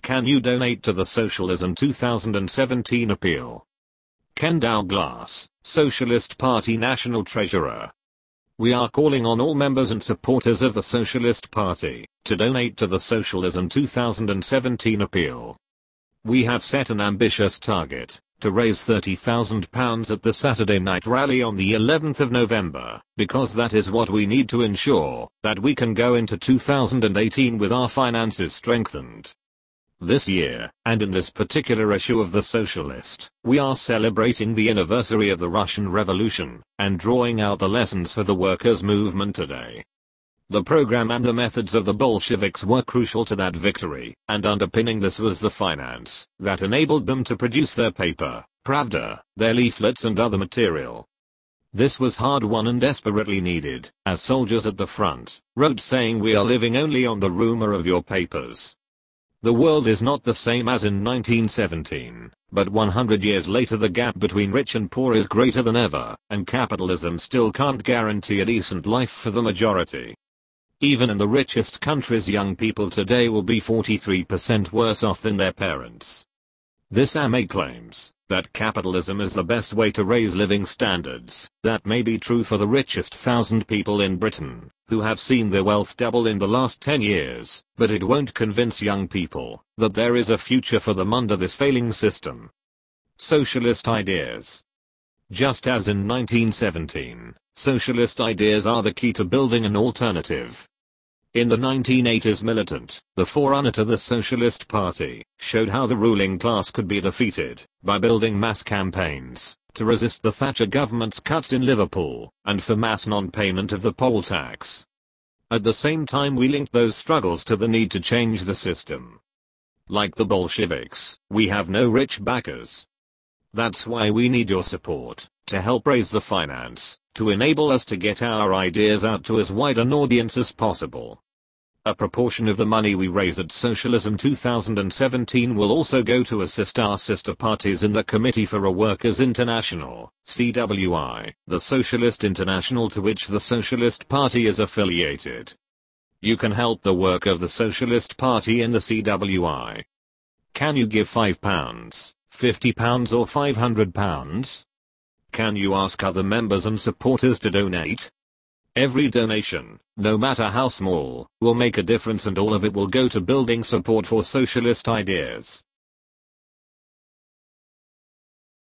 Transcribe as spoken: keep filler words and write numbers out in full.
Can you donate to the Socialism two thousand seventeen appeal? Ken Douglas, Socialist Party National Treasurer. We are calling on all members and supporters of the Socialist Party to donate to the Socialism two thousand seventeen appeal. We have set an ambitious target to raise thirty thousand pounds at the Saturday night rally on the eleventh of November, because that is what we need to ensure that we can go into two thousand eighteen with our finances strengthened. This year, and in this particular issue of The Socialist, we are celebrating the anniversary of the Russian Revolution, and drawing out the lessons for the workers' movement today. The program and the methods of the Bolsheviks were crucial to that victory, and underpinning this was the finance that enabled them to produce their paper, Pravda, their leaflets and other material. This was hard-won and desperately needed, as soldiers at the front wrote saying, "We are living only on the rumor of your papers." The world is not the same as in nineteen seventeen, but one hundred years later the gap between rich and poor is greater than ever, and capitalism still can't guarantee a decent life for the majority. Even in the richest countries, young people today will be forty-three percent worse off than their parents. This A M A claims that capitalism is the best way to raise living standards. That may be true for the richest thousand people in Britain, who have seen their wealth double in the last ten years, but it won't convince young people that there is a future for them under this failing system. Socialist ideas. Just as in nineteen seventeen, socialist ideas are the key to building an alternative. In the nineteen eighties, Militant, the forerunner to the Socialist Party, showed how the ruling class could be defeated by building mass campaigns to resist the Thatcher government's cuts in Liverpool and for mass non-payment of the poll tax. At the same time, we linked those struggles to the need to change the system. Like the Bolsheviks, we have no rich backers. That's why we need your support to help raise the finance to enable us to get our ideas out to as wide an audience as possible. A proportion of the money we raise at Socialism two thousand seventeen will also go to assist our sister parties in the Committee for a Workers' International, C W I, the Socialist International to which the Socialist Party is affiliated. You can help the work of the Socialist Party in the C W I. Can you give five pounds, fifty pounds or five hundred pounds? Can you ask other members and supporters to donate? Every donation, no matter how small, will make a difference, and all of it will go to building support for socialist ideas.